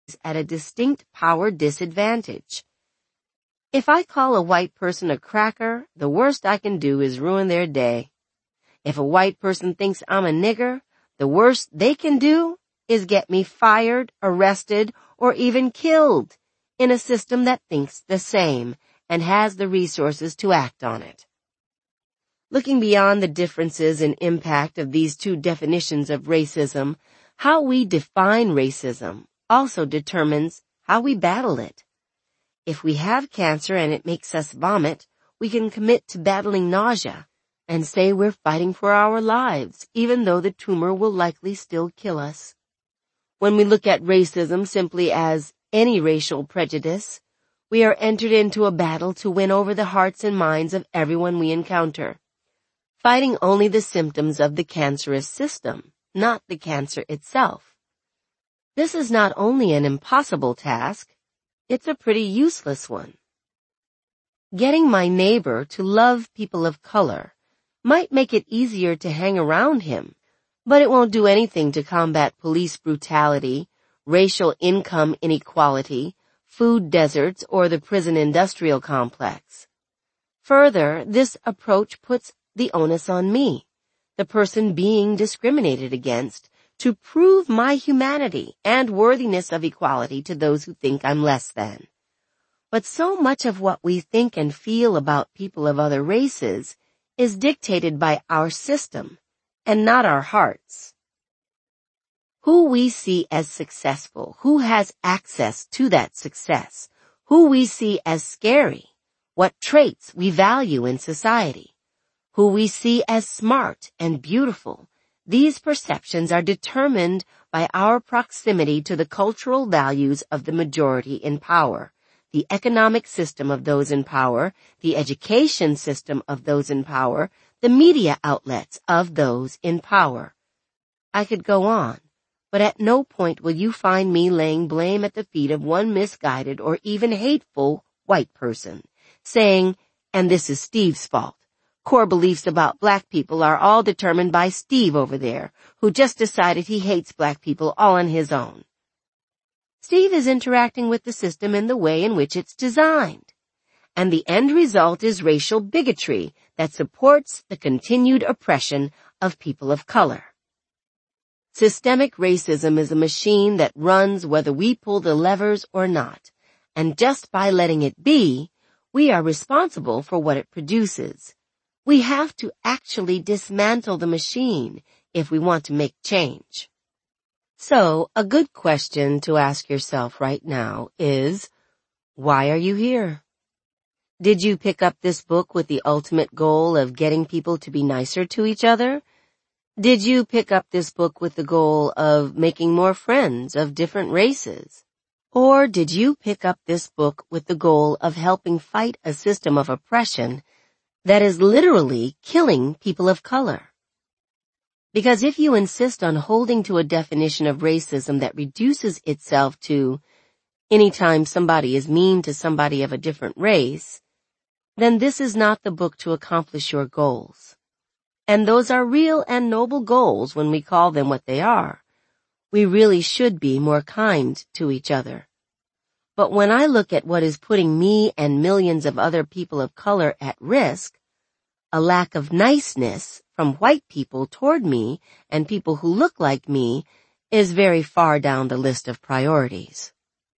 at a distinct power disadvantage. If I call a white person a cracker, the worst I can do is ruin their day. If a white person thinks I'm a nigger, the worst they can do is get me fired, arrested, or even killed in a system that thinks the same and has the resources to act on it. Looking beyond the differences in impact of these two definitions of racism, how we define racism also determines how we battle it. If we have cancer and it makes us vomit, we can commit to battling nausea and say we're fighting for our lives, even though the tumor will likely still kill us. When we look at racism simply as any racial prejudice, we are entered into a battle to win over the hearts and minds of everyone we encounter, fighting only the symptoms of the cancerous system, not the cancer itself. This is not only an impossible task, it's a pretty useless one. Getting my neighbor to love people of color might make it easier to hang around him, but it won't do anything to combat police brutality, racial income inequality, food deserts, or the prison industrial complex. Further, this approach puts the onus on me, the person being discriminated against, to prove my humanity and worthiness of equality to those who think I'm less than. But so much of what we think and feel about people of other races is dictated by our system and not our hearts. Who we see as successful, who has access to that success, who we see as scary, what traits we value in society, who we see as smart and beautiful, these perceptions are determined by our proximity to the cultural values of the majority in power, the economic system of those in power, the education system of those in power, the media outlets of those in power. I could go on, but at no point will you find me laying blame at the feet of one misguided or even hateful white person, saying, and this is Steve's fault. Core beliefs about black people are all determined by Steve over there, who just decided he hates black people all on his own. Steve is interacting with the system in the way in which it's designed, and the end result is racial bigotry that supports the continued oppression of people of color. Systemic racism is a machine that runs whether we pull the levers or not, and just by letting it be, we are responsible for what it produces. We have to actually dismantle the machine if we want to make change. So, a good question to ask yourself right now is, why are you here? Did you pick up this book with the ultimate goal of getting people to be nicer to each other? Did you pick up this book with the goal of making more friends of different races? Or did you pick up this book with the goal of helping fight a system of oppression that is literally killing people of color? Because if you insist on holding to a definition of racism that reduces itself to anytime somebody is mean to somebody of a different race, then this is not the book to accomplish your goals. And those are real and noble goals when we call them what they are. We really should be more kind to each other. But when I look at what is putting me and millions of other people of color at risk, a lack of niceness from white people toward me and people who look like me is very far down the list of priorities.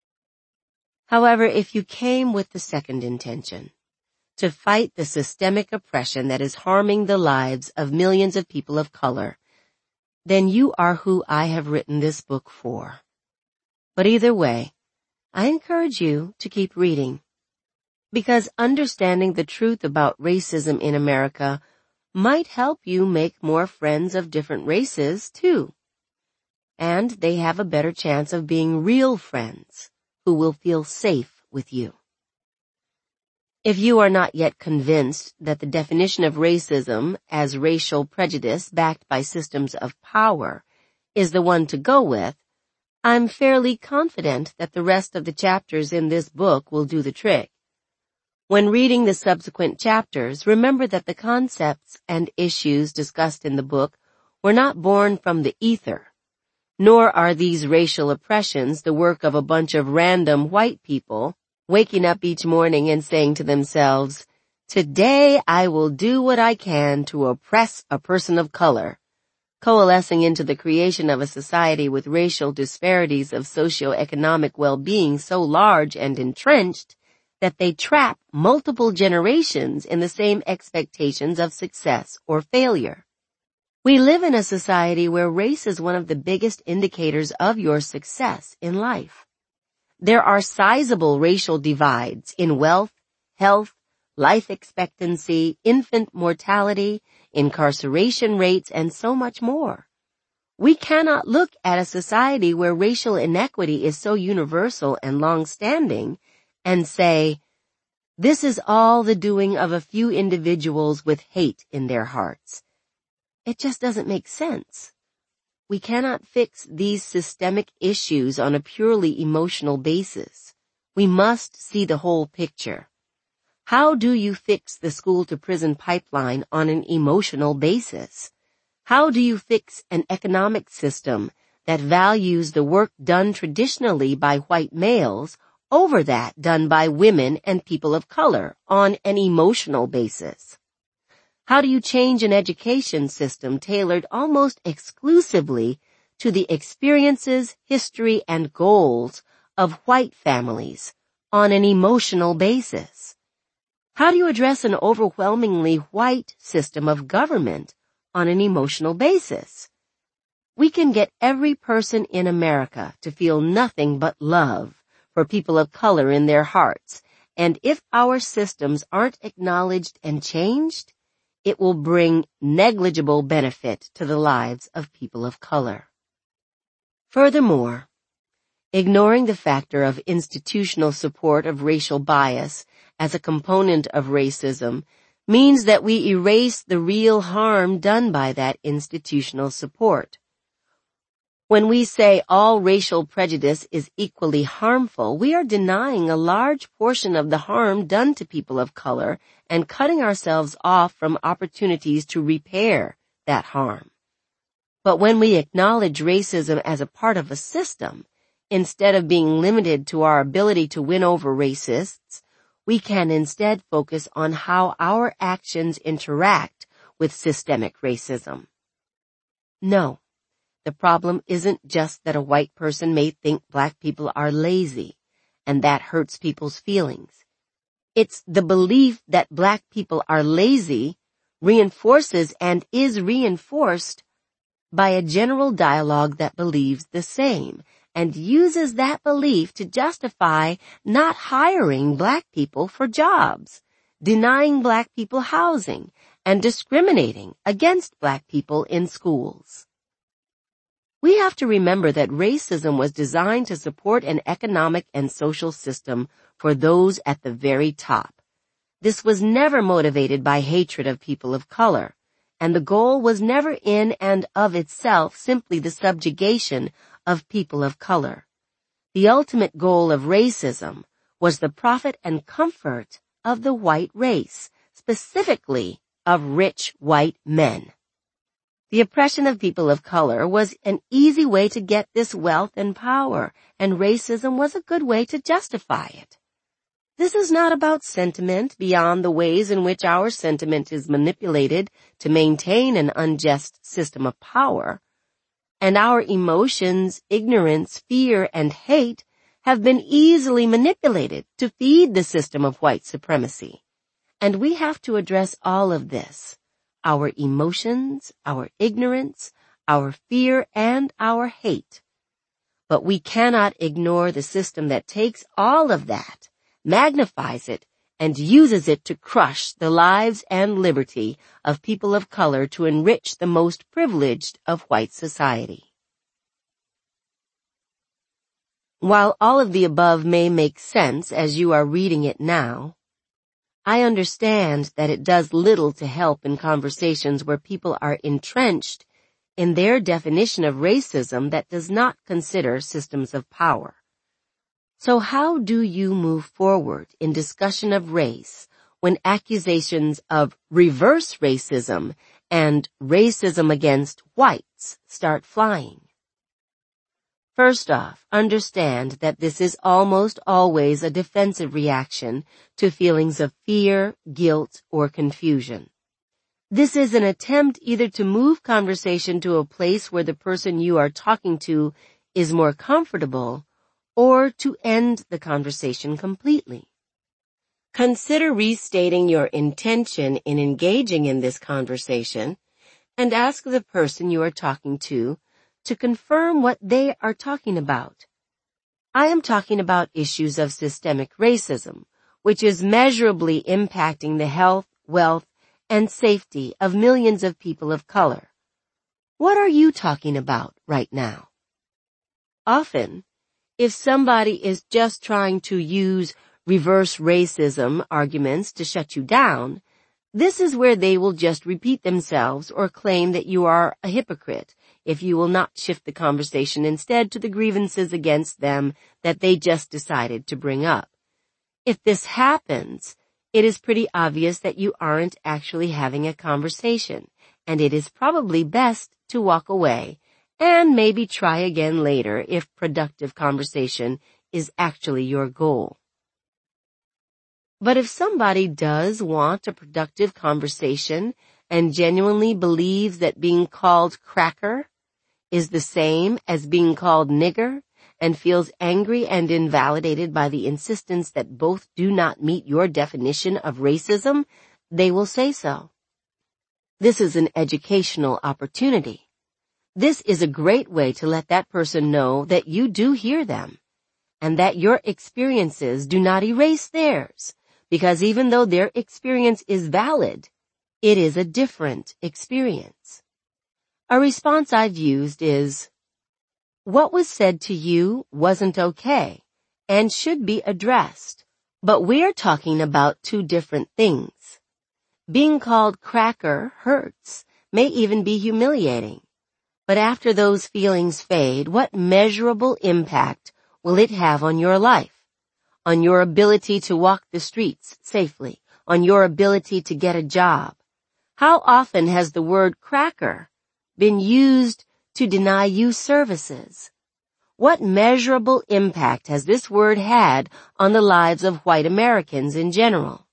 However, if you came with the second intention, to fight the systemic oppression that is harming the lives of millions of people of color, then you are who I have written this book for. But either way, I encourage you to keep reading, because understanding the truth about racism in America might help you make more friends of different races, too. And they have a better chance of being real friends who will feel safe with you. If you are not yet convinced that the definition of racism as racial prejudice backed by systems of power is the one to go with, I'm fairly confident that the rest of the chapters in this book will do the trick. When reading the subsequent chapters, remember that the concepts and issues discussed in the book were not born from the ether. Nor are these racial oppressions the work of a bunch of random white people waking up each morning and saying to themselves, "Today I will do what I can to oppress a person of color," coalescing into the creation of a society with racial disparities of socioeconomic well-being so large and entrenched that they trap multiple generations in the same expectations of success or failure. We live in a society where race is one of the biggest indicators of your success in life. There are sizable racial divides in wealth, health, life expectancy, infant mortality, incarceration rates, and so much more. We cannot look at a society where racial inequity is so universal and long-standing and say, "This is all the doing of a few individuals with hate in their hearts." It just doesn't make sense. We cannot fix these systemic issues on a purely emotional basis. We must see the whole picture. How do you fix the school-to-prison pipeline on an emotional basis? How do you fix an economic system that values the work done traditionally by white males over that done by women and people of color on an emotional basis? How do you change an education system tailored almost exclusively to the experiences, history, and goals of white families on an emotional basis? How do you address an overwhelmingly white system of government on an emotional basis? We can get every person in America to feel nothing but love for people of color in their hearts, and if our systems aren't acknowledged and changed, it will bring negligible benefit to the lives of people of color. Furthermore, ignoring the factor of institutional support of racial bias as a component of racism means that we erase the real harm done by that institutional support. When we say all racial prejudice is equally harmful, we are denying a large portion of the harm done to people of color and cutting ourselves off from opportunities to repair that harm. But when we acknowledge racism as a part of a system, instead of being limited to our ability to win over racists, we can instead focus on how our actions interact with systemic racism. No. The problem isn't just that a white person may think black people are lazy, and that hurts people's feelings. It's the belief that black people are lazy reinforces and is reinforced by a general dialogue that believes the same and uses that belief to justify not hiring black people for jobs, denying black people housing, and discriminating against black people in schools. We have to remember that racism was designed to support an economic and social system for those at the very top. This was never motivated by hatred of people of color, and the goal was never in and of itself simply the subjugation of people of color. The ultimate goal of racism was the profit and comfort of the white race, specifically of rich white men. The oppression of people of color was an easy way to get this wealth and power, and racism was a good way to justify it. This is not about sentiment beyond the ways in which our sentiment is manipulated to maintain an unjust system of power. And our emotions, ignorance, fear, and hate have been easily manipulated to feed the system of white supremacy. And we have to address all of this. Our emotions, our ignorance, our fear, and our hate. But we cannot ignore the system that takes all of that, magnifies it, and uses it to crush the lives and liberty of people of color to enrich the most privileged of white society. While all of the above may make sense as you are reading it now, I understand that it does little to help in conversations where people are entrenched in their definition of racism that does not consider systems of power. So how do you move forward in discussion of race when accusations of reverse racism and racism against whites start flying? First off, understand that this is almost always a defensive reaction to feelings of fear, guilt, or confusion. This is an attempt either to move conversation to a place where the person you are talking to is more comfortable, or to end the conversation completely. Consider restating your intention in engaging in this conversation and ask the person you are talking to confirm what they are talking about. I am talking about issues of systemic racism, which is measurably impacting the health, wealth, and safety of millions of people of color. What are you talking about right now? Often, if somebody is just trying to use reverse racism arguments to shut you down, this is where they will just repeat themselves or claim that you are a hypocrite if you will not shift the conversation instead to the grievances against them that they just decided to bring up. If this happens, it is pretty obvious that you aren't actually having a conversation, and it is probably best to walk away and maybe try again later if productive conversation is actually your goal. But if somebody does want a productive conversation and genuinely believes that being called cracker is the same as being called nigger and feels angry and invalidated by the insistence that both do not meet your definition of racism, they will say so. This is an educational opportunity. This is a great way to let that person know that you do hear them and that your experiences do not erase theirs. Because even though their experience is valid, it is a different experience. A response I've used is, what was said to you wasn't okay and should be addressed, but we're talking about two different things. Being called cracker hurts, may even be humiliating. But after those feelings fade, what measurable impact will it have on your life? On your ability to walk the streets safely, on your ability to get a job. How often has the word cracker been used to deny you services? What measurable impact has this word had on the lives of white Americans in general?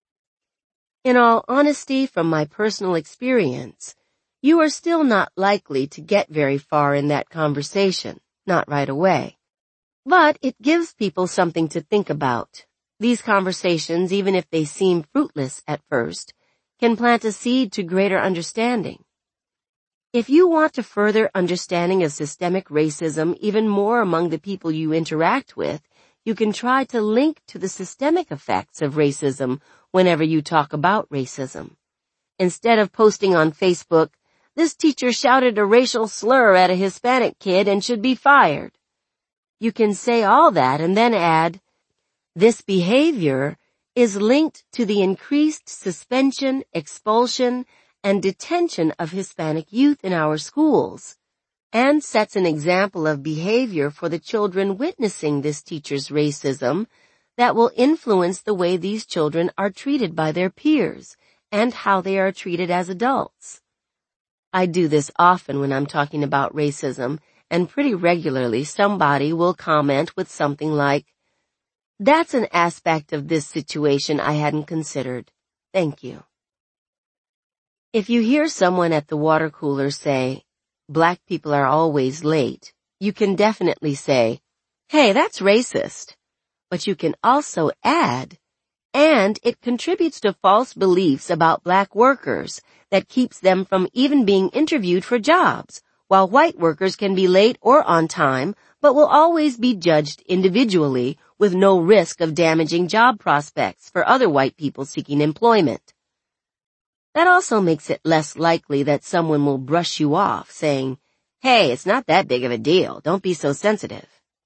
In all honesty, from my personal experience, you are still not likely to get very far in that conversation, not right away. But it gives people something to think about. These conversations, even if they seem fruitless at first, can plant a seed to greater understanding. If you want a further understanding of systemic racism even more among the people you interact with, you can try to link to the systemic effects of racism whenever you talk about racism. Instead of posting on Facebook, "This teacher shouted a racial slur at a Hispanic kid and should be fired," you can say all that and then add, "This behavior is linked to the increased suspension, expulsion, and detention of Hispanic youth in our schools, and sets an example of behavior for the children witnessing this teacher's racism that will influence the way these children are treated by their peers and how they are treated as adults." I do this often when I'm talking about racism, and pretty regularly somebody will comment with something like, "That's an aspect of this situation I hadn't considered. Thank you." If you hear someone at the water cooler say, "Black people are always late," you can definitely say, "Hey, that's racist." But you can also add, "And it contributes to false beliefs about black workers that keeps them from even being interviewed for jobs, while white workers can be late or on time, but will always be judged individually with no risk of damaging job prospects for other white people seeking employment." That also makes it less likely that someone will brush you off saying, "Hey, it's not that big of a deal. Don't be so sensitive."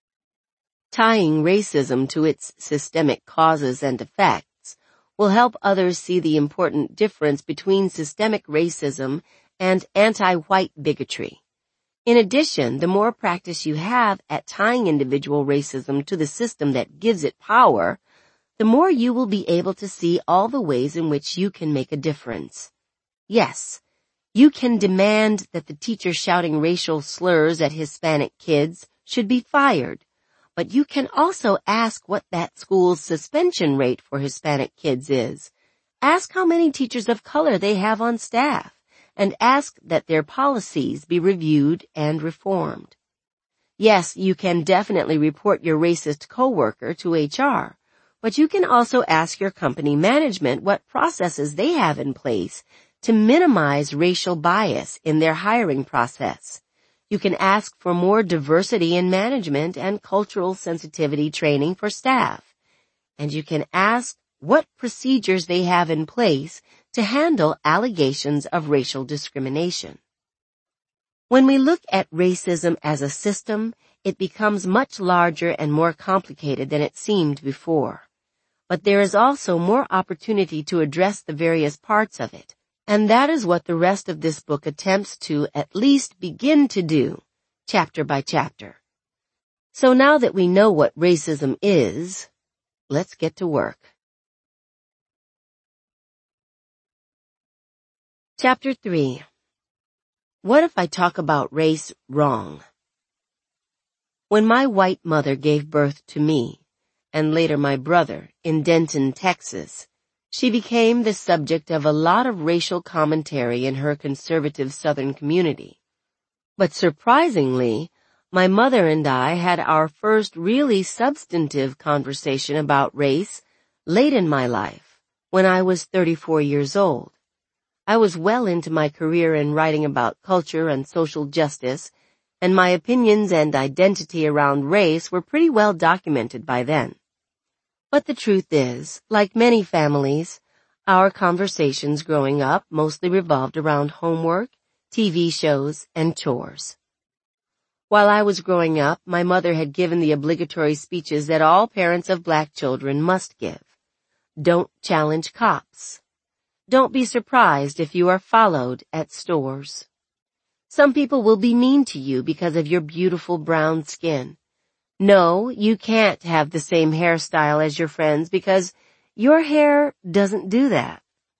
Tying racism to its systemic causes and effects will help others see the important difference between systemic racism and anti-white bigotry. In addition, the more practice you have at tying individual racism to the system that gives it power, the more you will be able to see all the ways in which you can make a difference. Yes, you can demand that the teacher shouting racial slurs at Hispanic kids should be fired, but you can also ask what that school's suspension rate for Hispanic kids is. Ask how many teachers of color they have on staff, and ask that their policies be reviewed and reformed. Yes, you can definitely report your racist coworker to HR, but you can also ask your company management what processes they have in place to minimize racial bias in their hiring process. You can ask for more diversity in management and cultural sensitivity training for staff. And you can ask what procedures they have in place to handle allegations of racial discrimination. When we look at racism as a system, it becomes much larger and more complicated than it seemed before. But there is also more opportunity to address the various parts of it, and that is what the rest of this book attempts to at least begin to do, chapter by chapter. So now that we know what racism is, let's get to work. Chapter 3. What if I talk about race wrong? When my white mother gave birth to me, and later my brother, in Denton, Texas, she became the subject of a lot of racial commentary in her conservative Southern community. But surprisingly, my mother and I had our first really substantive conversation about race late in my life, when I was 34 years old. I was well into my career in writing about culture and social justice, and my opinions and identity around race were pretty well documented by then. But the truth is, like many families, our conversations growing up mostly revolved around homework, TV shows, and chores. While I was growing up, my mother had given the obligatory speeches that all parents of black children must give. Don't challenge cops. Don't be surprised if you are followed at stores. Some people will be mean to you because of your beautiful brown skin. No, you can't have the same hairstyle as your friends because your hair doesn't do that.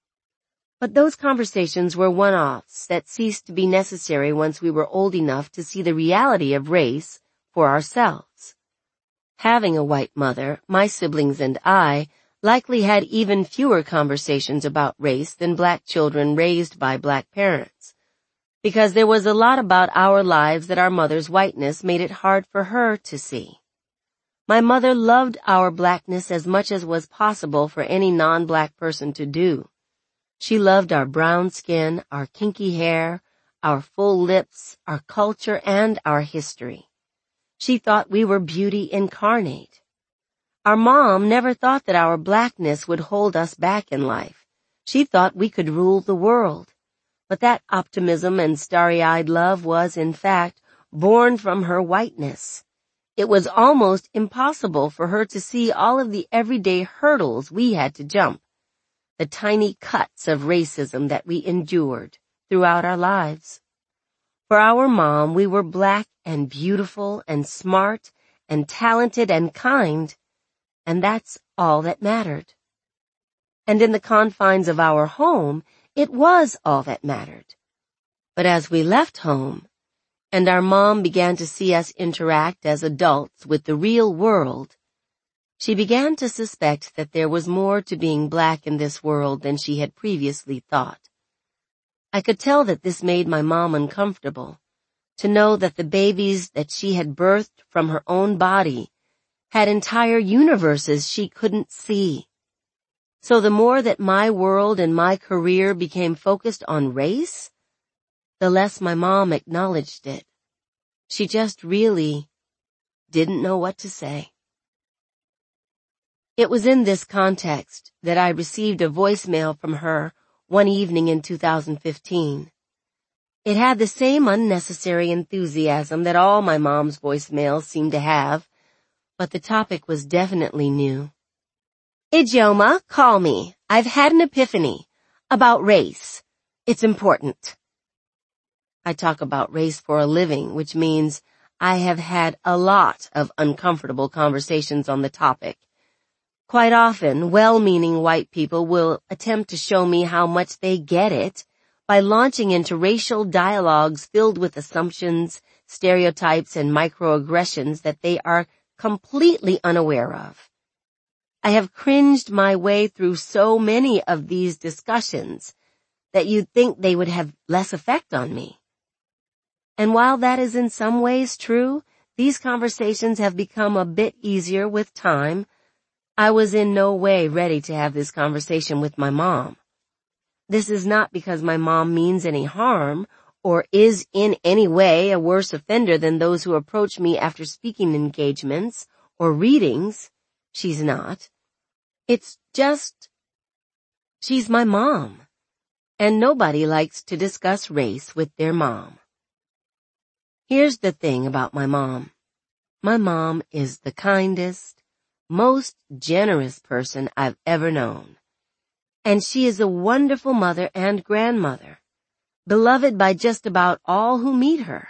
But those conversations were one-offs that ceased to be necessary once we were old enough to see the reality of race for ourselves. Having a white mother, my siblings and I likely had even fewer conversations about race than black children raised by black parents, because there was a lot about our lives that our mother's whiteness made it hard for her to see. My mother loved our blackness as much as was possible for any non-black person to do. She loved our brown skin, our kinky hair, our full lips, our culture, and our history. She thought we were beauty incarnate. Our mom never thought that our blackness would hold us back in life. She thought we could rule the world. But that optimism and starry-eyed love was, in fact, born from her whiteness. It was almost impossible for her to see all of the everyday hurdles we had to jump, the tiny cuts of racism that we endured throughout our lives. For our mom, we were black and beautiful and smart and talented and kind, and that's all that mattered. And in the confines of our home, it was all that mattered. But as we left home, and our mom began to see us interact as adults with the real world, she began to suspect that there was more to being black in this world than she had previously thought. I could tell that this made my mom uncomfortable, to know that the babies that she had birthed from her own body had entire universes she couldn't see. So the more that my world and my career became focused on race, the less my mom acknowledged it. She just really didn't know what to say. It was in this context that I received a voicemail from her one evening in 2015. It had the same unnecessary enthusiasm that all my mom's voicemails seemed to have, but the topic was definitely new. Ijeoma, call me. I've had an epiphany about race. It's important. I talk about race for a living, which means I have had a lot of uncomfortable conversations on the topic. Quite often, well-meaning white people will attempt to show me how much they get it by launching into racial dialogues filled with assumptions, stereotypes and microaggressions that they are completely unaware of. I have cringed my way through so many of these discussions that you'd think they would have less effect on me. And while that is in some ways true, these conversations have become a bit easier with time. I was in no way ready to have this conversation with my mom. This is not because my mom means any harm or is in any way a worse offender than those who approach me after speaking engagements or readings. She's not. It's just, she's my mom, and nobody likes to discuss race with their mom. Here's the thing about my mom. My mom is the kindest, most generous person I've ever known. And she is a wonderful mother and grandmother, beloved by just about all who meet her.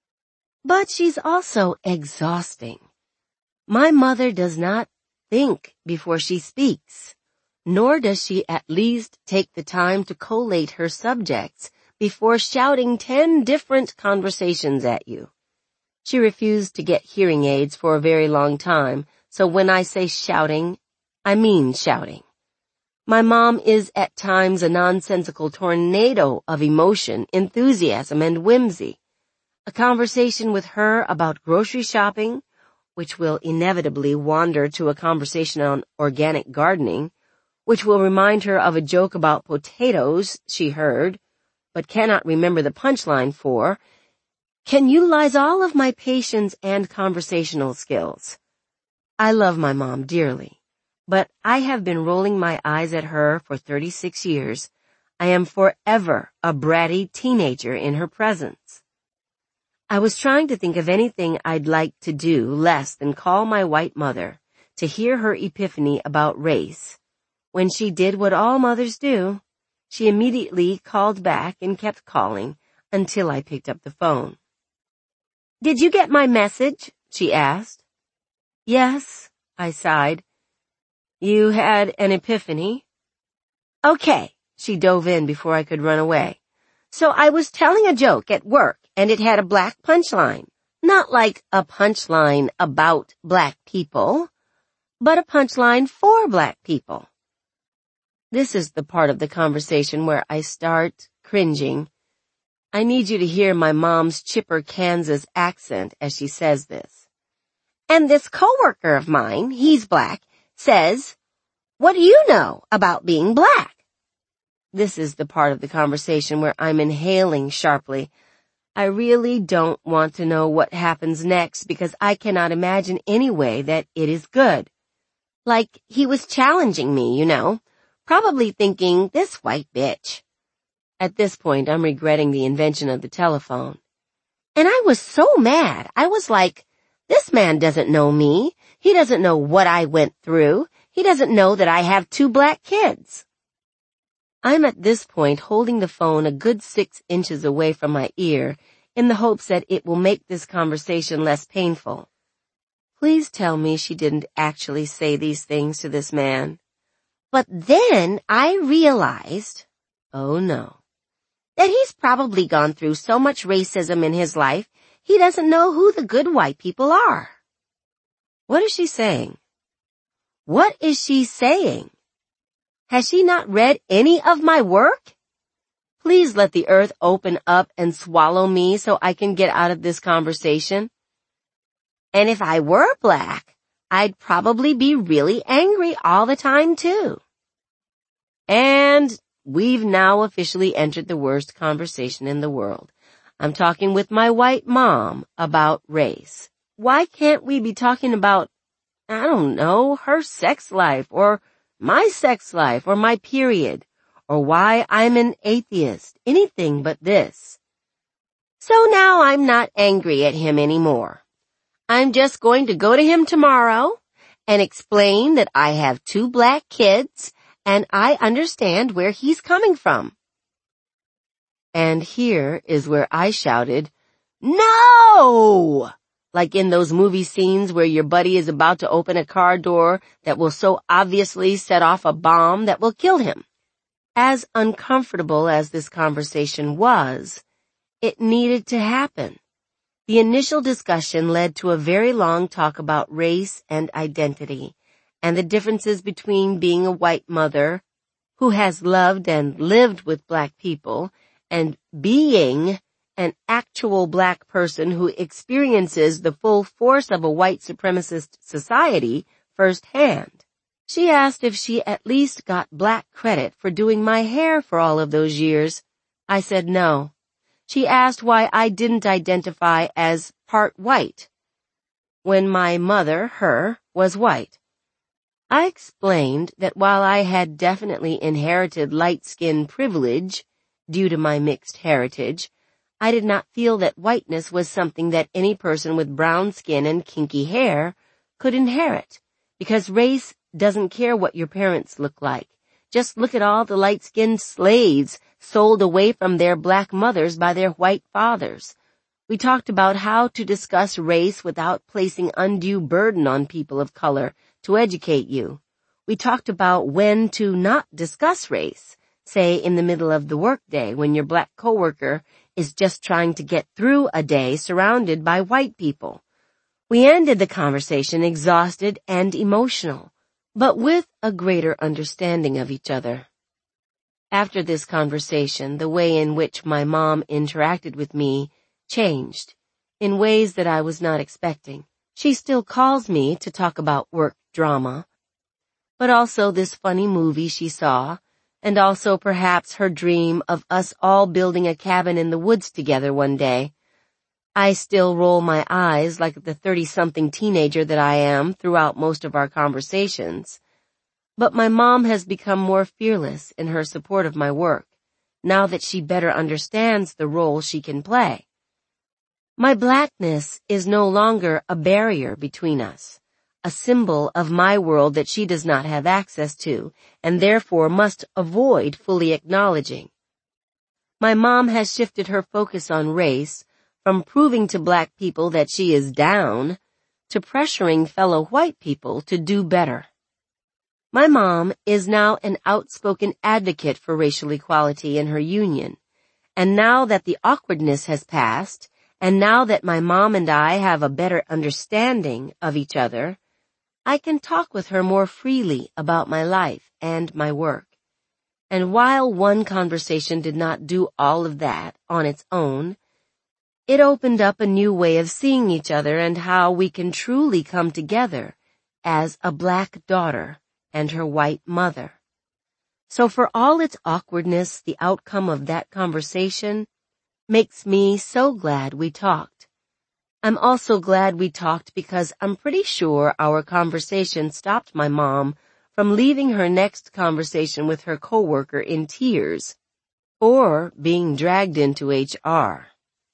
But she's also exhausting. My mother does not think before she speaks, nor does she at least take the time to collate her subjects before shouting 10 different conversations at you. She refused to get hearing aids for a very long time, so when I say shouting, I mean shouting. My mom is at times a nonsensical tornado of emotion, enthusiasm, and whimsy. A conversation with her about grocery shopping, which will inevitably wander to a conversation on organic gardening, which will remind her of a joke about potatoes she heard, but cannot remember the punchline for, can utilize all of my patience and conversational skills. I love my mom dearly, but I have been rolling my eyes at her for 36 years. I am forever a bratty teenager in her presence. I was trying to think of anything I'd like to do less than call my white mother to hear her epiphany about race. When she did what all mothers do, she immediately called back and kept calling until I picked up the phone. "Did you get my message?" she asked. "Yes," I sighed. "You had an epiphany?" "Okay," she dove in before I could run away. "So I was telling a joke at work and it had a black punchline. Not like a punchline about black people, but a punchline for black people." This is the part of the conversation where I start cringing. I need you to hear my mom's chipper Kansas accent as she says this. "And this coworker of mine, he's black, says, 'What do you know about being black?'" This is the part of the conversation where I'm inhaling sharply. I really don't want to know what happens next because I cannot imagine any way that it is good. Like he was challenging me, you know, probably thinking, this white bitch. At this point, I'm regretting the invention of the telephone. And I was so mad. I was like, this man doesn't know me. He doesn't know what I went through. He doesn't know that I have 2 black kids. I'm at this point holding the phone a good 6 inches away from my ear in the hopes that it will make this conversation less painful. Please tell me she didn't actually say these things to this man. But then I realized, oh no, that he's probably gone through so much racism in his life, he doesn't know who the good white people are. What is she saying? What is she saying? Has she not read any of my work? Please let the earth open up and swallow me so I can get out of this conversation. And if I were black, I'd probably be really angry all the time too. And we've now officially entered the worst conversation in the world. I'm talking with my white mom about race. Why can't we be talking about, I don't know, her sex life or my sex life or my period or why I'm an atheist, anything but this. So now I'm not angry at him anymore. I'm just going to go to him tomorrow and explain that I have 2 black kids and I understand where he's coming from. And here is where I shouted, "No!" Like in those movie scenes where your buddy is about to open a car door that will so obviously set off a bomb that will kill him. As uncomfortable as this conversation was, it needed to happen. The initial discussion led to a very long talk about race and identity, and the differences between being a white mother who has loved and lived with black people and being an actual black person who experiences the full force of a white supremacist society firsthand. She asked if she at least got black credit for doing my hair for all of those years. I said no. She asked why I didn't identify as part white when my mother, her, was white. I explained that while I had definitely inherited light skin privilege due to my mixed heritage, I did not feel that whiteness was something that any person with brown skin and kinky hair could inherit, because race doesn't care what your parents look like. Just look at all the light-skinned slaves sold away from their black mothers by their white fathers. We talked about how to discuss race without placing undue burden on people of color to educate you. We talked about when to not discuss race, say in the middle of the workday when your black coworker is just trying to get through a day surrounded by white people. We ended the conversation exhausted and emotional, but with a greater understanding of each other. After this conversation, the way in which my mom interacted with me changed in ways that I was not expecting. She still calls me to talk about work drama, but also this funny movie she saw, and also perhaps her dream of us all building a cabin in the woods together one day. I still roll my eyes like the 30-something teenager that I am throughout most of our conversations. But my mom has become more fearless in her support of my work, now that she better understands the role she can play. My blackness is no longer a barrier between us, a symbol of my world that she does not have access to, and therefore must avoid fully acknowledging. My mom has shifted her focus on race from proving to black people that she is down to pressuring fellow white people to do better. My mom is now an outspoken advocate for racial equality in her union, and now that the awkwardness has passed, and now that my mom and I have a better understanding of each other, I can talk with her more freely about my life and my work. And while one conversation did not do all of that on its own, it opened up a new way of seeing each other and how we can truly come together as a black daughter and her white mother. So for all its awkwardness, the outcome of that conversation makes me so glad we talked. I'm also glad we talked because I'm pretty sure our conversation stopped my mom from leaving her next conversation with her coworker in tears or being dragged into HR.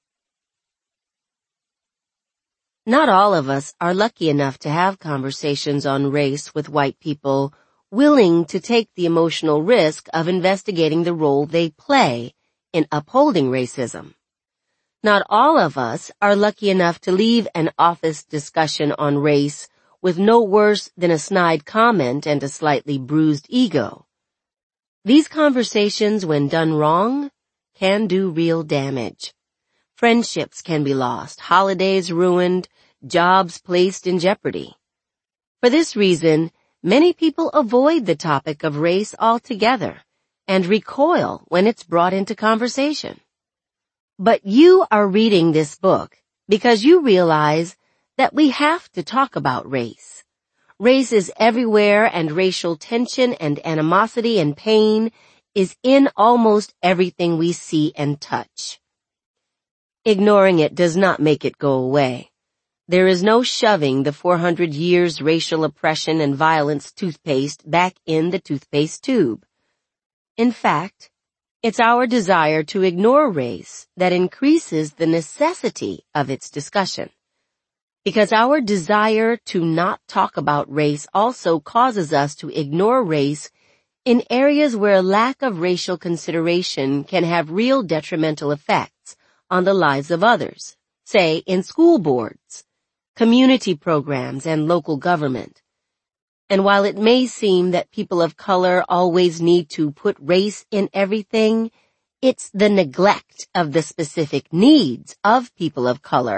Not all of us are lucky enough to have conversations on race with white people willing to take the emotional risk of investigating the role they play in upholding racism. Not all of us are lucky enough to leave an office discussion on race with no worse than a snide comment and a slightly bruised ego. These conversations, when done wrong, can do real damage. Friendships can be lost, holidays ruined, jobs placed in jeopardy. For this reason, many people avoid the topic of race altogether and recoil when it's brought into conversation. But you are reading this book because you realize that we have to talk about race. Race is everywhere, and racial tension and animosity and pain is in almost everything we see and touch. Ignoring it does not make it go away. There is no shoving the 400 years racial oppression and violence toothpaste back in the toothpaste tube. In fact, it's our desire to ignore race that increases the necessity of its discussion. Because our desire to not talk about race also causes us to ignore race in areas where lack of racial consideration can have real detrimental effects on the lives of others, say in school boards, community programs, and local government. And while it may seem that people of color always need to put race in everything, it's the neglect of the specific needs of people of color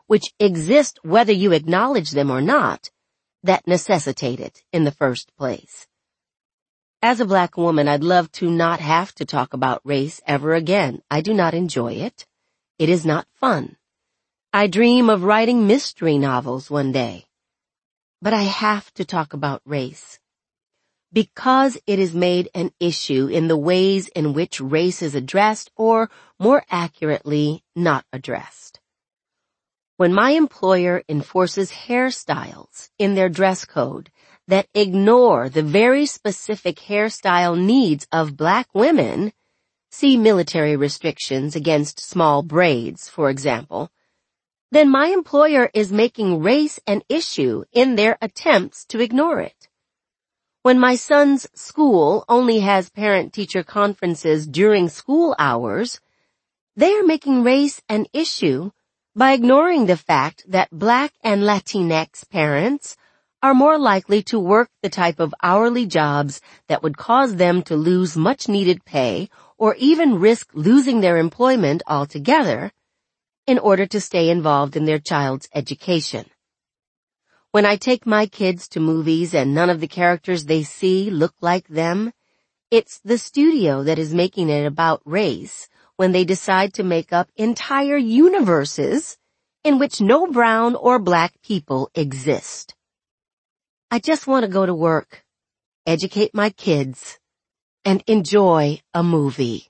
which exist whether you acknowledge them or not, that necessitate it in the first place. As a black woman, I'd love to not have to talk about race ever again. I do not enjoy it. It is not fun. I dream of writing mystery novels one day. But I have to talk about race. Because it is made an issue in the ways in which race is addressed, or more accurately, not addressed. When my employer enforces hairstyles in their dress code that ignore the very specific hairstyle needs of black women, see military restrictions against small braids, for example, then my employer is making race an issue in their attempts to ignore it. When my son's school only has parent-teacher conferences during school hours, they are making race an issue by ignoring the fact that Black and Latinx parents are more likely to work the type of hourly jobs that would cause them to lose much-needed pay or even risk losing their employment altogether in order to stay involved in their child's education. When I take my kids to movies and none of the characters they see look like them, it's the studio that is making it about race when they decide to make up entire universes in which no brown or black people exist. I just want to go to work, educate my kids, and enjoy a movie.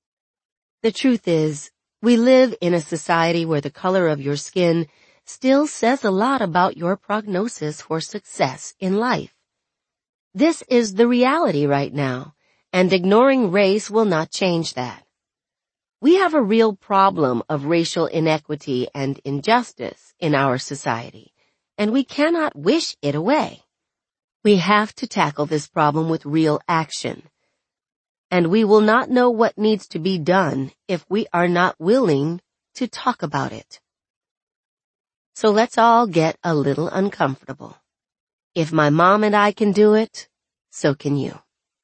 The truth is, we live in a society where the color of your skin still says a lot about your prognosis for success in life. This is the reality right now, and ignoring race will not change that. We have a real problem of racial inequity and injustice in our society, and we cannot wish it away. We have to tackle this problem with real action. And we will not know what needs to be done if we are not willing to talk about it. So let's all get a little uncomfortable. If my mom and I can do it, so can you.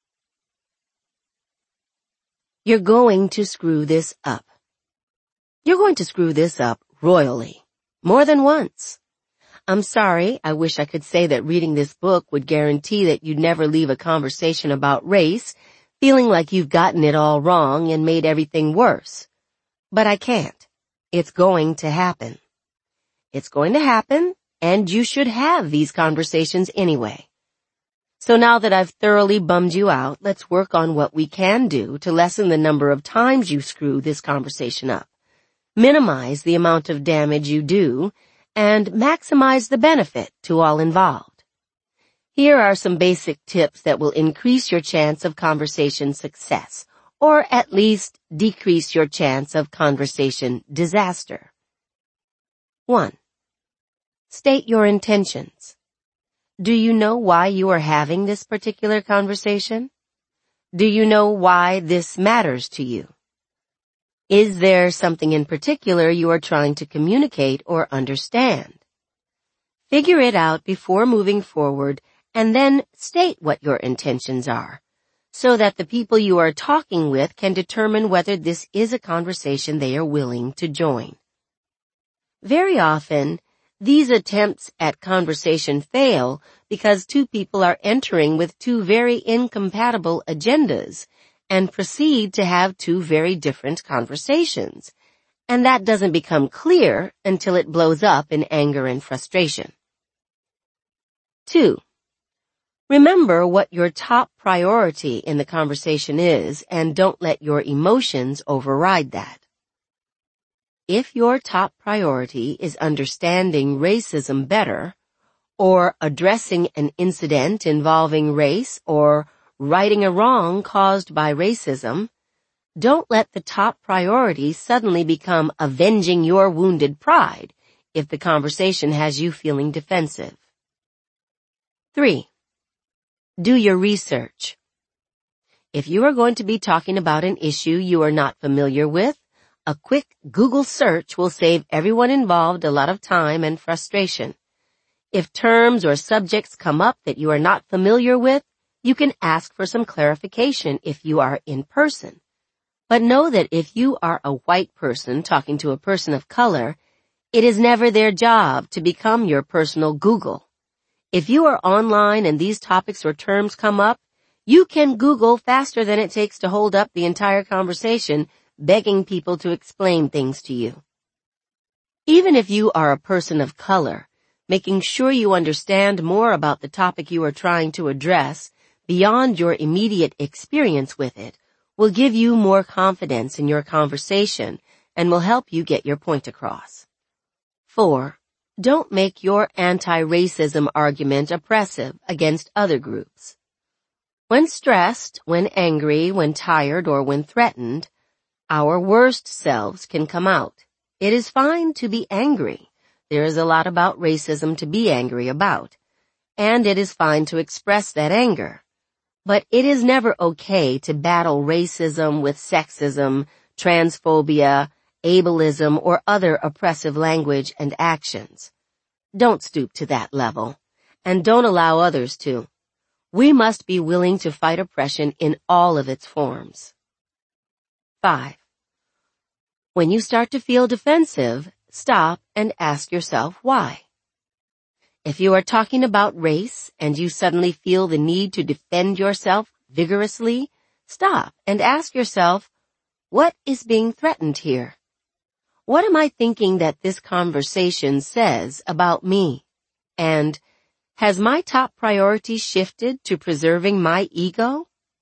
You're going to screw this up. You're going to screw this up royally. More than once. I'm sorry, I wish I could say that reading this book would guarantee that you'd never leave a conversation about race feeling like you've gotten it all wrong and made everything worse. But I can't. It's going to happen. It's going to happen, and you should have these conversations anyway. So now that I've thoroughly bummed you out, let's work on what we can do to lessen the number of times you screw this conversation up, minimize the amount of damage you do, and maximize the benefit to all involved. Here are some basic tips that will increase your chance of conversation success, or at least decrease your chance of conversation disaster. 1. State your intentions. Do you know why you are having this particular conversation? Do you know why this matters to you? Is there something in particular you are trying to communicate or understand? Figure it out before moving forward and then state what your intentions are, so that the people you are talking with can determine whether this is a conversation they are willing to join. Very often, these attempts at conversation fail because two people are entering with two very incompatible agendas and proceed to have two very different conversations, and that doesn't become clear until it blows up in anger and frustration. 2. Remember what your top priority in the conversation is and don't let your emotions override that. If your top priority is understanding racism better, or addressing an incident involving race, or righting a wrong caused by racism, don't let the top priority suddenly become avenging your wounded pride if the conversation has you feeling defensive. 3. Do your research. If you are going to be talking about an issue you are not familiar with, a quick Google search will save everyone involved a lot of time and frustration. If terms or subjects come up that you are not familiar with, you can ask for some clarification if you are in person. But know that if you are a white person talking to a person of color, It is never their job to become your personal Google. If you are online and these topics or terms come up, you can Google faster than it takes to hold up the entire conversation, begging people to explain things to you. Even if you are a person of color, making sure you understand more about the topic you are trying to address beyond your immediate experience with it will give you more confidence in your conversation and will help you get your point across. 4. Don't make your anti-racism argument oppressive against other groups. When stressed, when angry, when tired, or when threatened, our worst selves can come out. It is fine to be angry. There is a lot about racism to be angry about. And it is fine to express that anger. But it is never okay to battle racism with sexism, transphobia, ableism, or other oppressive language and actions. Don't stoop to that level, and don't allow others to. We must be willing to fight oppression in all of its forms. 5. When you start to feel defensive, stop and ask yourself why. If you are talking about race and you suddenly feel the need to defend yourself vigorously, stop and ask yourself, what is being threatened here? What am I thinking that this conversation says about me? And has my top priority shifted to preserving my ego?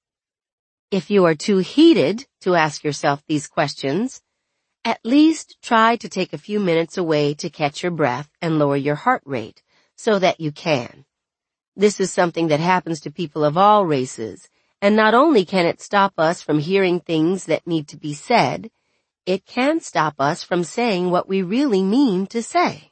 If you are too heated to ask yourself these questions, at least try to take a few minutes away to catch your breath and lower your heart rate so that you can. This is something that happens to people of all races, and not only can it stop us from hearing things that need to be said, it can stop us from saying what we really mean to say.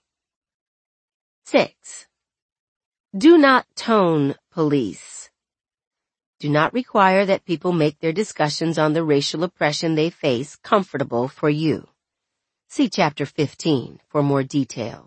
6. Do not tone police. Do not require that people make their discussions on the racial oppression they face comfortable for you. See Chapter 15 for more details.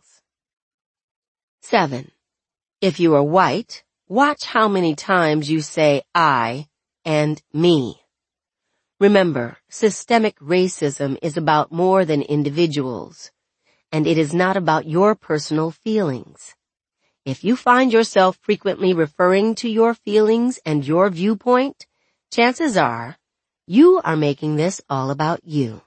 7. If you are white, watch how many times you say I and me. Remember, systemic racism is about more than individuals, and it is not about your personal feelings. If you find yourself frequently referring to your feelings and your viewpoint, chances are you are making this all about you.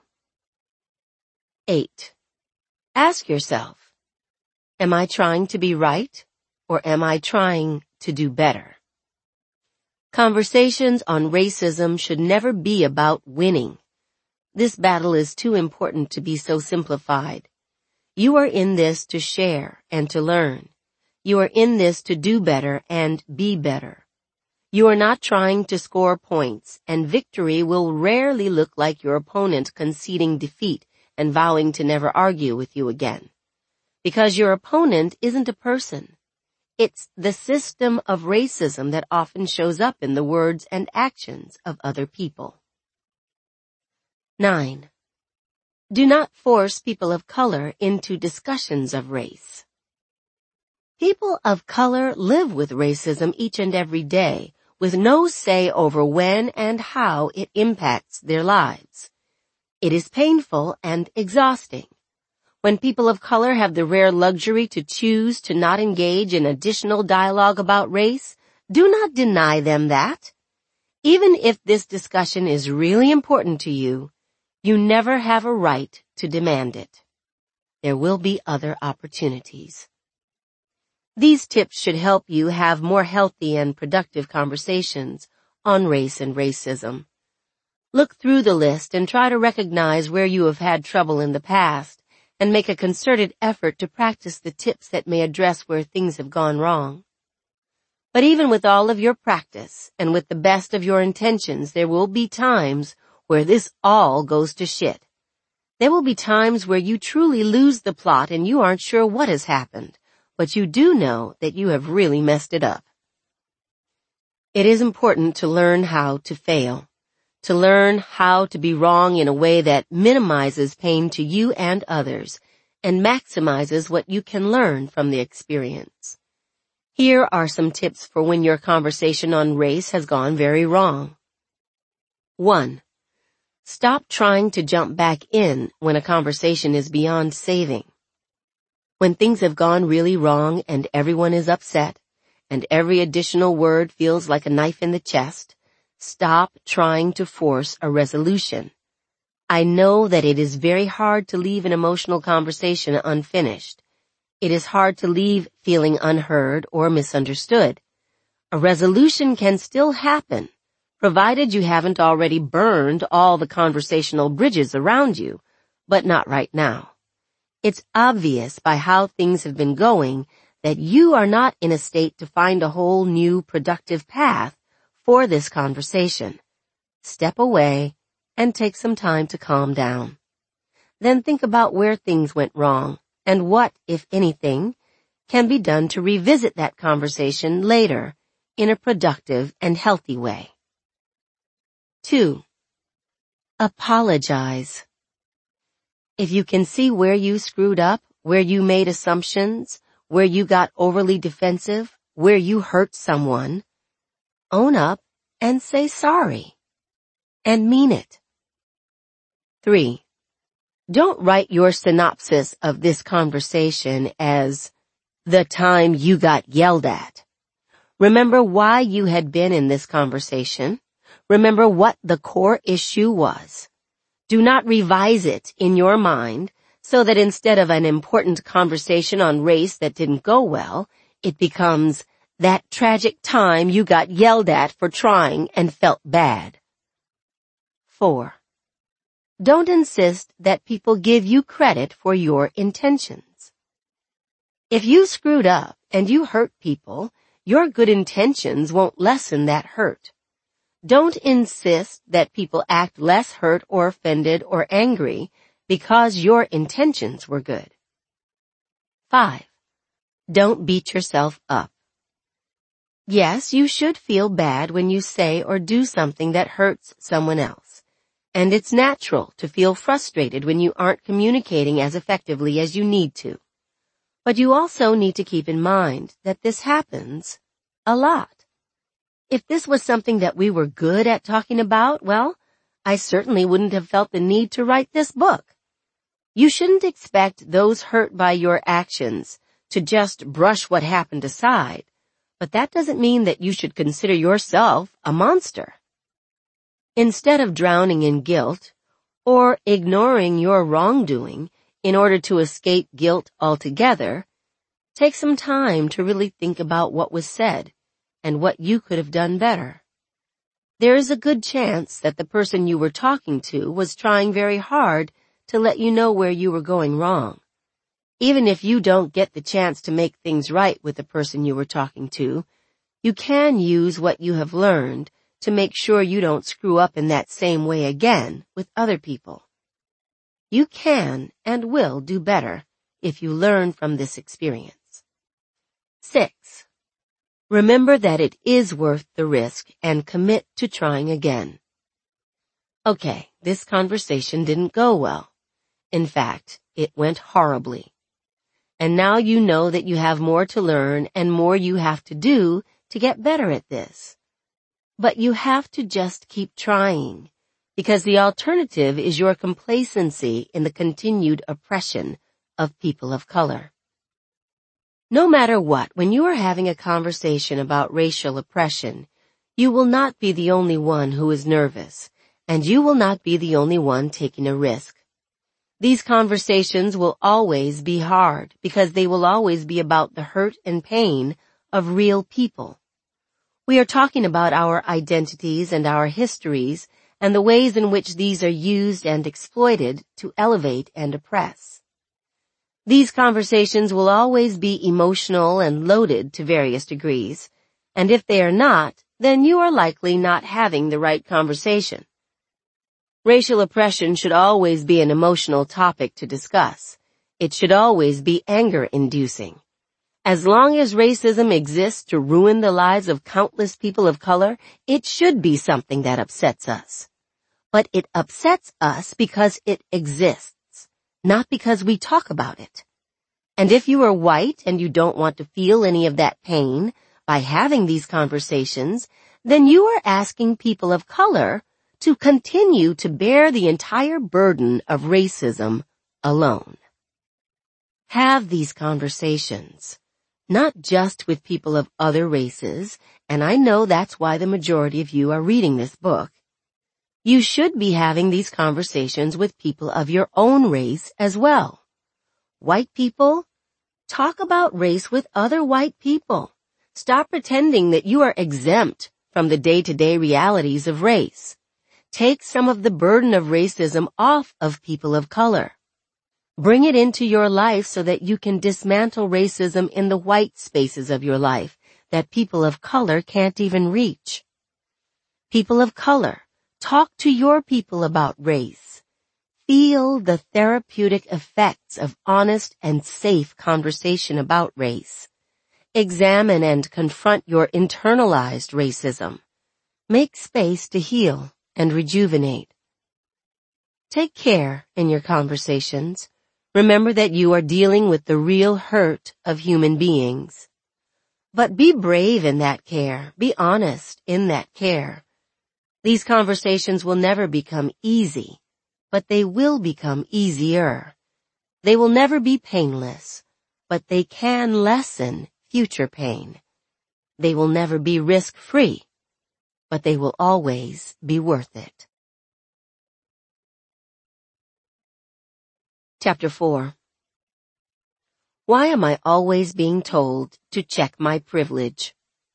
8. Ask yourself, am I trying to be right, or am I trying to do better? Conversations on racism should never be about winning. This battle is too important to be so simplified. You are in this to share and to learn. You are in this to do better and be better. You are not trying to score points, and victory will rarely look like your opponent conceding defeat and vowing to never argue with you again. Because your opponent isn't a person. It's the system of racism that often shows up in the words and actions of other people. 9. Do not force people of color into discussions of race. People of color live with racism each and every day, with no say over when and how it impacts their lives. It is painful and exhausting. When people of color have the rare luxury to choose to not engage in additional dialogue about race, do not deny them that. Even if this discussion is really important to you, you never have a right to demand it. There will be other opportunities. These tips should help you have more healthy and productive conversations on race and racism. Look through the list and try to recognize where you have had trouble in the past and make a concerted effort to practice the tips that may address where things have gone wrong. But even with all of your practice and with the best of your intentions, there will be times where this all goes to shit. There will be times where you truly lose the plot and you aren't sure what has happened, but you do know that you have really messed it up. It is important to learn how to fail, to learn how to be wrong in a way that minimizes pain to you and others and maximizes what you can learn from the experience. Here are some tips for when your conversation on race has gone very wrong. 1. Stop trying to jump back in when a conversation is beyond saving. When things have gone really wrong and everyone is upset, and every additional word feels like a knife in the chest, stop trying to force a resolution. I know that it is very hard to leave an emotional conversation unfinished. It is hard to leave feeling unheard or misunderstood. A resolution can still happen, provided you haven't already burned all the conversational bridges around you, but not right now. It's obvious by how things have been going that you are not in a state to find a whole new productive path for this conversation. Step away and take some time to calm down. Then think about where things went wrong and what, if anything, can be done to revisit that conversation later in a productive and healthy way. 2. Apologize. If you can see where you screwed up, where you made assumptions, where you got overly defensive, where you hurt someone, own up and say sorry. And mean it. 3. Don't write your synopsis of this conversation as the time you got yelled at. Remember why you had been in this conversation. Remember what the core issue was. Do not revise it in your mind so that instead of an important conversation on race that didn't go well, it becomes that tragic time you got yelled at for trying and felt bad. 4. Don't insist that people give you credit for your intentions. If you screwed up and you hurt people, your good intentions won't lessen that hurt. Don't insist that people act less hurt or offended or angry because your intentions were good. 5. Don't beat yourself up. Yes, you should feel bad when you say or do something that hurts someone else. And it's natural to feel frustrated when you aren't communicating as effectively as you need to. But you also need to keep in mind that this happens a lot. If this was something that we were good at talking about, well, I certainly wouldn't have felt the need to write this book. You shouldn't expect those hurt by your actions to just brush what happened aside, but that doesn't mean that you should consider yourself a monster. Instead of drowning in guilt or ignoring your wrongdoing in order to escape guilt altogether, take some time to really think about what was said and what you could have done better. There is a good chance that the person you were talking to was trying very hard to let you know where you were going wrong. Even if you don't get the chance to make things right with the person you were talking to, you can use what you have learned to make sure you don't screw up in that same way again with other people. You can and will do better if you learn from this experience. 6. Remember that it is worth the risk and commit to trying again. Okay, this conversation didn't go well. In fact, it went horribly. And now you know that you have more to learn and more you have to do to get better at this. But you have to just keep trying, because the alternative is your complacency in the continued oppression of people of color. No matter what, when you are having a conversation about racial oppression, you will not be the only one who is nervous, and you will not be the only one taking a risk. These conversations will always be hard because they will always be about the hurt and pain of real people. We are talking about our identities and our histories and the ways in which these are used and exploited to elevate and oppress. These conversations will always be emotional and loaded to various degrees, and if they are not, then you are likely not having the right conversation. Racial oppression should always be an emotional topic to discuss. It should always be anger-inducing. As long as racism exists to ruin the lives of countless people of color, it should be something that upsets us. But it upsets us because it exists, not because we talk about it. And if you are white and you don't want to feel any of that pain by having these conversations, then you are asking people of color to continue to bear the entire burden of racism alone. Have these conversations, not just with people of other races, and I know that's why the majority of you are reading this book. You should be having these conversations with people of your own race as well. White people, talk about race with other white people. Stop pretending that you are exempt from the day-to-day realities of race. Take some of the burden of racism off of people of color. Bring it into your life so that you can dismantle racism in the white spaces of your life that people of color can't even reach. People of color, talk to your people about race. Feel the therapeutic effects of honest and safe conversation about race. Examine and confront your internalized racism. Make space to heal and rejuvenate. Take care in your conversations. Remember that you are dealing with the real hurt of human beings. But be brave in that care. Be honest in that care. These conversations will never become easy, but they will become easier. They will never be painless, but they can lessen future pain. They will never be risk-free, but they will always be worth it. Chapter 4. Why am I always being told to check my privilege?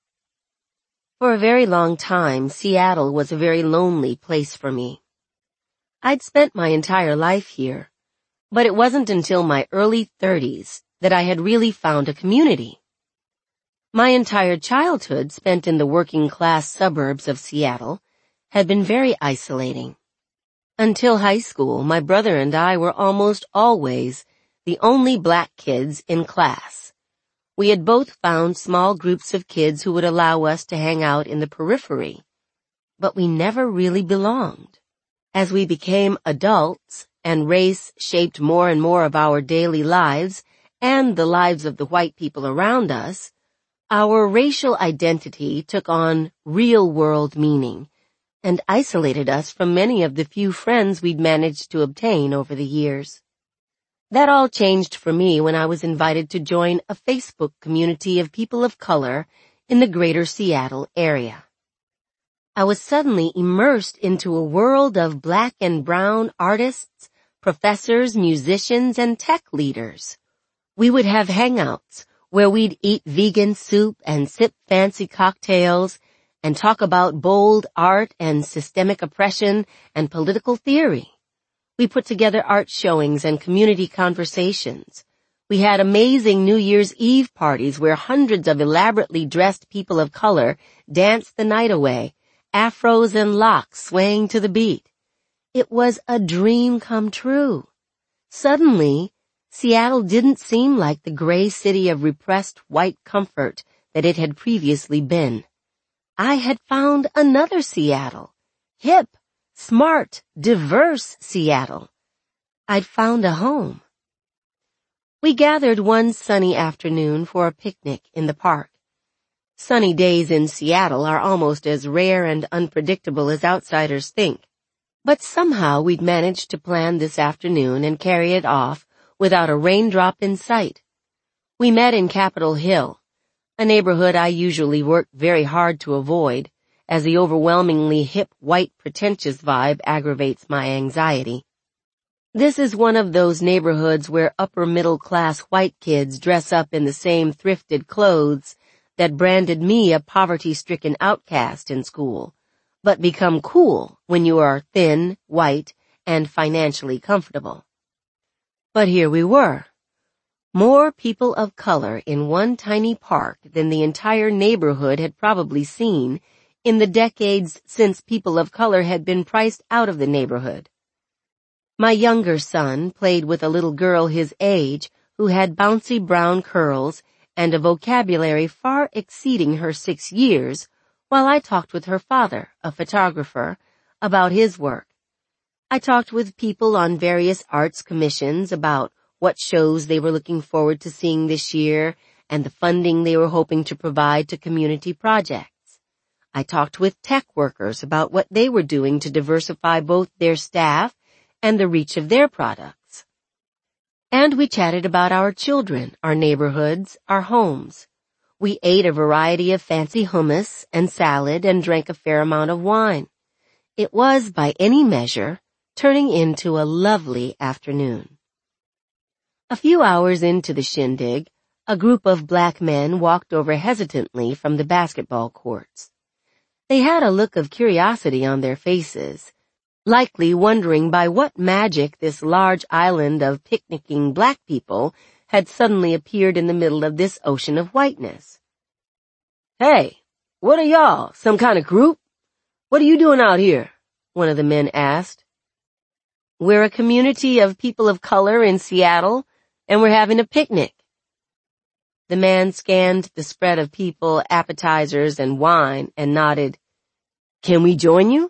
For a very long time, Seattle was a very lonely place for me. I'd spent my entire life here, but it wasn't until my early 30s that I had really found a community. My entire childhood spent in the working-class suburbs of Seattle had been very isolating. Until high school, my brother and I were almost always the only black kids in class. We had both found small groups of kids who would allow us to hang out in the periphery, but we never really belonged. As we became adults and race shaped more and more of our daily lives and the lives of the white people around us, our racial identity took on real-world meaning and isolated us from many of the few friends we'd managed to obtain over the years. That all changed for me when I was invited to join a Facebook community of people of color in the greater Seattle area. I was suddenly immersed into a world of black and brown artists, professors, musicians, and tech leaders. We would have hangouts where we'd eat vegan soup and sip fancy cocktails and talk about bold art and systemic oppression and political theory. We put together art showings and community conversations. We had amazing New Year's Eve parties where hundreds of elaborately dressed people of color danced the night away, afros and locks swaying to the beat. It was a dream come true. Suddenly, Seattle didn't seem like the gray city of repressed white comfort that it had previously been. I had found another Seattle, hip, smart, diverse Seattle. I'd found a home. We gathered one sunny afternoon for a picnic in the park. Sunny days in Seattle are almost as rare and unpredictable as outsiders think. But somehow we'd managed to plan this afternoon and carry it off without a raindrop in sight. We met in Capitol Hill, a neighborhood I usually work very hard to avoid, as the overwhelmingly hip white pretentious vibe aggravates my anxiety. This is one of those neighborhoods where upper middle class white kids dress up in the same thrifted clothes that branded me a poverty-stricken outcast in school, but become cool when you are thin, white, and financially comfortable. But here we were. More people of color in one tiny park than the entire neighborhood had probably seen in the decades since people of color had been priced out of the neighborhood. My younger son played with a little girl his age who had bouncy brown curls and a vocabulary far exceeding her 6 years, while I talked with her father, a photographer, about his work. I talked with people on various arts commissions about what shows they were looking forward to seeing this year and the funding they were hoping to provide to community projects. I talked with tech workers about what they were doing to diversify both their staff and the reach of their products. And we chatted about our children, our neighborhoods, our homes. We ate a variety of fancy hummus and salad and drank a fair amount of wine. It was, by any measure, turning into a lovely afternoon. A few hours into the shindig, a group of black men walked over hesitantly from the basketball courts. They had a look of curiosity on their faces, likely wondering by what magic this large island of picnicking black people had suddenly appeared in the middle of this ocean of whiteness. "Hey, what are y'all, some kind of group? What are you doing out here?" one of the men asked. "We're a community of people of color in Seattle, and we're having a picnic." The man scanned the spread of people, appetizers, and wine and nodded. "Can we join you?"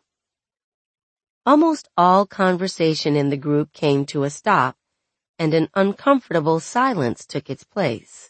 Almost all conversation in the group came to a stop, and an uncomfortable silence took its place.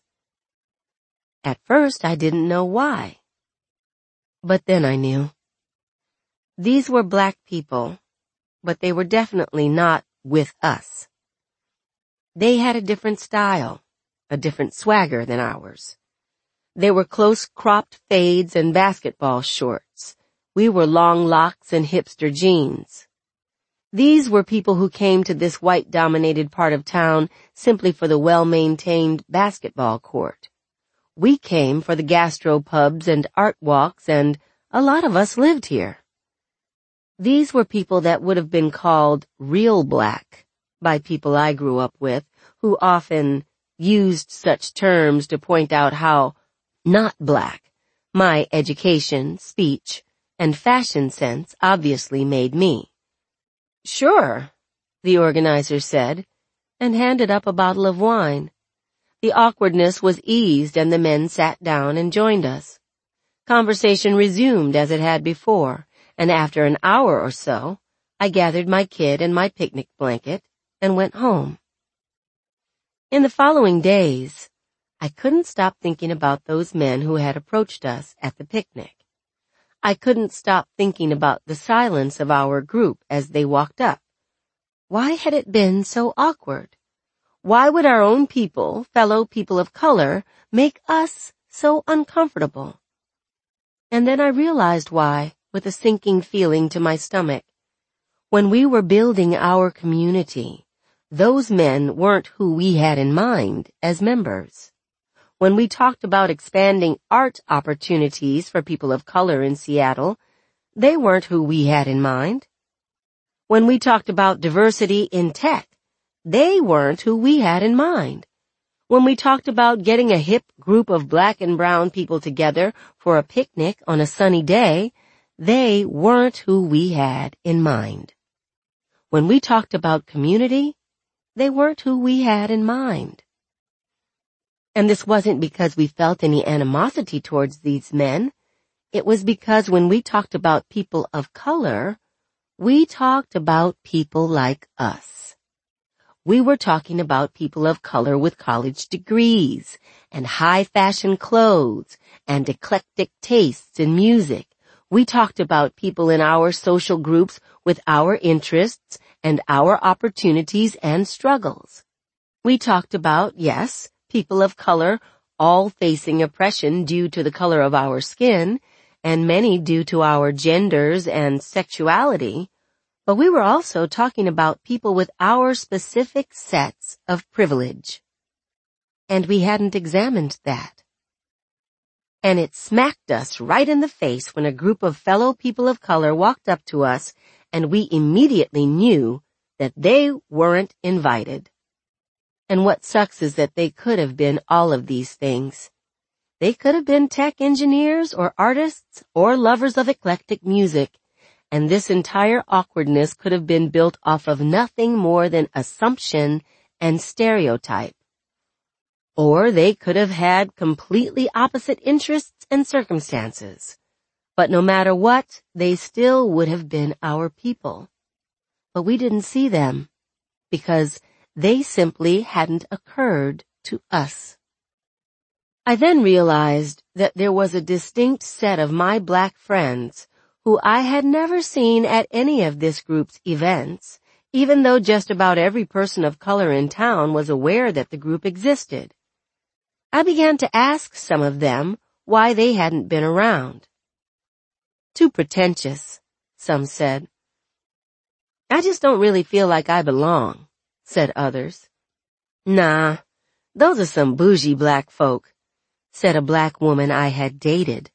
At first, I didn't know why. But then I knew. These were black people, but they were definitely not with us. They had a different style, a different swagger than ours. They were close-cropped fades and basketball shorts. We were long locks and hipster jeans. These were people who came to this white-dominated part of town simply for the well-maintained basketball court. We came for the gastropubs and art walks, and a lot of us lived here. These were people that would have been called real black by people I grew up with, who often used such terms to point out how not black my education, speech, and fashion sense obviously made me. "Sure," the organizer said, and handed up a bottle of wine. The awkwardness was eased and the men sat down and joined us. Conversation resumed as it had before, and after an hour or so, I gathered my kid and my picnic blanket and went home. In the following days, I couldn't stop thinking about those men who had approached us at the picnic. I couldn't stop thinking about the silence of our group as they walked up. Why had it been so awkward? Why would our own people, fellow people of color, make us so uncomfortable? And then I realized why, with a sinking feeling to my stomach. When we were building our community, those men weren't who we had in mind as members. When we talked about expanding art opportunities for people of color in Seattle, they weren't who we had in mind. When we talked about diversity in tech, they weren't who we had in mind. When we talked about getting a hip group of black and brown people together for a picnic on a sunny day, they weren't who we had in mind. When we talked about community, they weren't who we had in mind. And this wasn't because we felt any animosity towards these men. It was because when we talked about people of color, we talked about people like us. We were talking about people of color with college degrees and high fashion clothes and eclectic tastes in music. We talked about people in our social groups with our interests and our opportunities and struggles. We talked about, yes, people of color, all facing oppression due to the color of our skin, and many due to our genders and sexuality, but we were also talking about people with our specific sets of privilege. And we hadn't examined that. And it smacked us right in the face when a group of fellow people of color walked up to us, and we immediately knew that they weren't invited. And what sucks is that they could have been all of these things. They could have been tech engineers or artists or lovers of eclectic music, and this entire awkwardness could have been built off of nothing more than assumption and stereotype. Or they could have had completely opposite interests and circumstances. But no matter what, they still would have been our people. But we didn't see them because they simply hadn't occurred to us. I then realized that there was a distinct set of my black friends who I had never seen at any of this group's events, even though just about every person of color in town was aware that the group existed. I began to ask some of them why they hadn't been around. Too pretentious, some said. I just don't really feel like I belong, said others. Nah, those are some bougie black folk, said a black woman I had dated.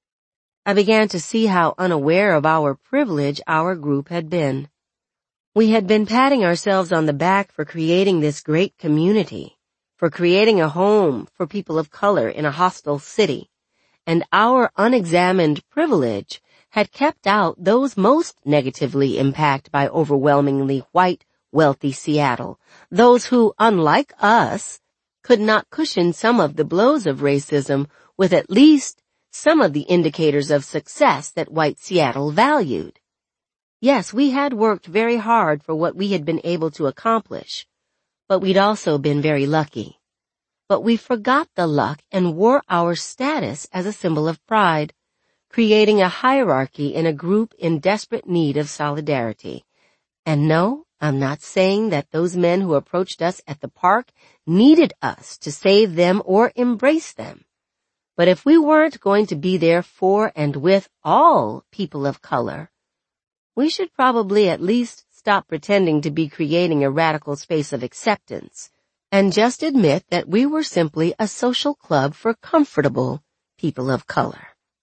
I began to see how unaware of our privilege our group had been. We had been patting ourselves on the back for creating this great community, for creating a home for people of color in a hostile city, and our unexamined privilege had kept out those most negatively impacted by overwhelmingly white, wealthy Seattle, those who, unlike us, could not cushion some of the blows of racism with at least some of the indicators of success that white Seattle valued. Yes, we had worked very hard for what we had been able to accomplish, but we'd also been very lucky. But we forgot the luck and wore our status as a symbol of pride, creating a hierarchy in a group in desperate need of solidarity. And no, I'm not saying that those men who approached us at the park needed us to save them or embrace them. But if we weren't going to be there for and with all people of color, we should probably at least stop pretending to be creating a radical space of acceptance and just admit that we were simply a social club for comfortable people of color.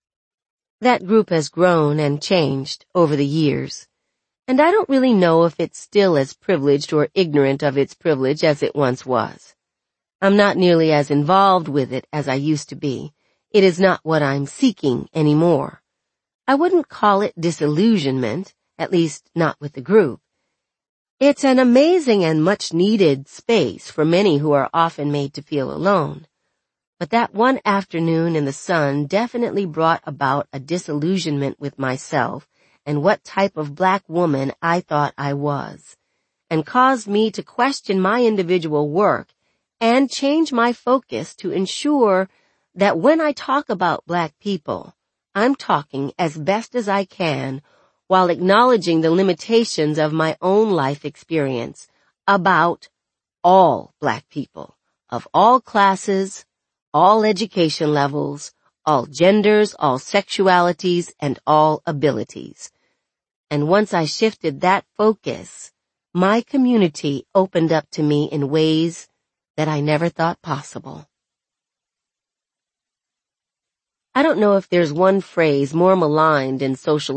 That group has grown and changed over the years, and I don't really know if it's still as privileged or ignorant of its privilege as it once was. I'm not nearly as involved with it as I used to be. It is not what I'm seeking anymore. I wouldn't call it disillusionment, at least not with the group. It's an amazing and much-needed space for many who are often made to feel alone. But that one afternoon in the sun definitely brought about a disillusionment with myself and what type of black woman I thought I was, and caused me to question my individual work and change my focus to ensure that when I talk about black people, I'm talking as best as I can while acknowledging the limitations of my own life experience about all black people of all classes, all education levels, all genders, all sexualities, and all abilities. And once I shifted that focus, my community opened up to me in ways that I never thought possible. I don't know if there's one phrase more maligned in social